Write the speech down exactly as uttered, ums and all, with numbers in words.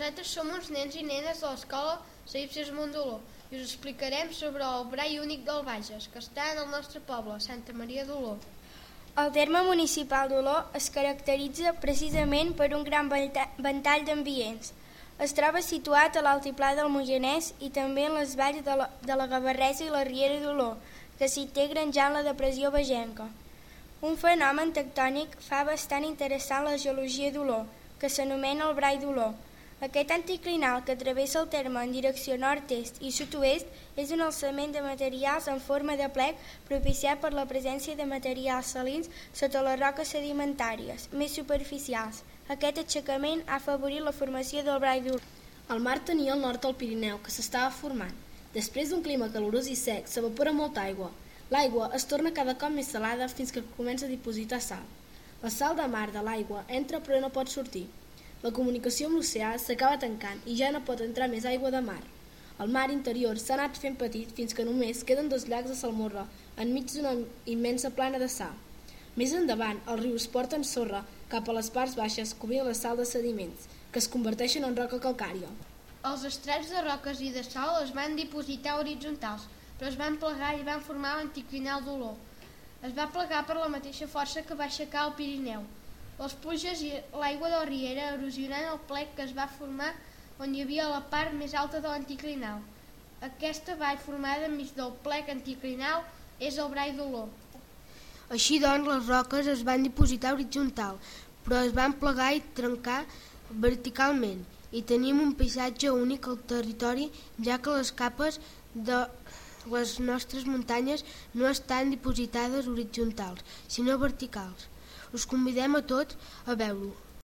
Nosaltres som uns nens i nenes de l'escola Saípses Mondoló i us explicarem sobre el Brai Únic del Bages, que està en el nostre poble, Santa Maria d'Oló. El terme municipal d'Oló es caracteritza precisament per un gran ventall d'ambients. Es troba situat a l'altiplà del Moianès i també en les valls de la, de la Gavarresa i la Riera d'Oló, que s'integren ja en la depressió bagenca. Un fenomen tectònic fa bastant interessant la geologia d'Oló, que s'anomena el Brai d'Oló. Aquest anticlinal que travessa el terme en direcció nord-est i sud-oest és un alçament de materials en forma de plec propiciat per la presència de materials salins sota les roques sedimentàries, més superficials. Aquest aixecament ha afavorit la formació del Brai d'Oló. El mar tenia al nord el Pirineu, que s'estava formant. Després d'un clima calorós i sec, s'evapora molta aigua. L'aigua es torna cada cop més salada fins que comença a dipositar sal. La sal de mar de l'aigua entra però no pot sortir. La comunicació amb l'oceà s'acaba tancant i ja no pot entrar més aigua de mar. El mar interior s'ha anat fent petit fins que només queden dos llacs de salmorra enmig d'una immensa plana de sal. Més endavant, els rius porten sorra cap a les parts baixes cobrint la sal de sediments, que es converteixen en roca calcària. Els estrats de roques i de sal es van dipositar horitzontals, però es van plegar i van formar l'anticlinal d'Oló. Es va plegar per la mateixa força que va aixecar el Pirineu. Les pluges i l'aigua de la riera erosionant el plec que es va formar on hi havia la part més alta de l'anticlinal. Aquesta vall formada enmig del plec anticlinal és el Brai d'Oló. Així doncs, les roques es van dipositar horitzontal, però es van plegar i trencar verticalment, i tenim un paisatge únic al territori, ja que les capes de les nostres muntanyes no estan dipositades horitzontals, sinó verticals. Us convidem a tots a veure-ho.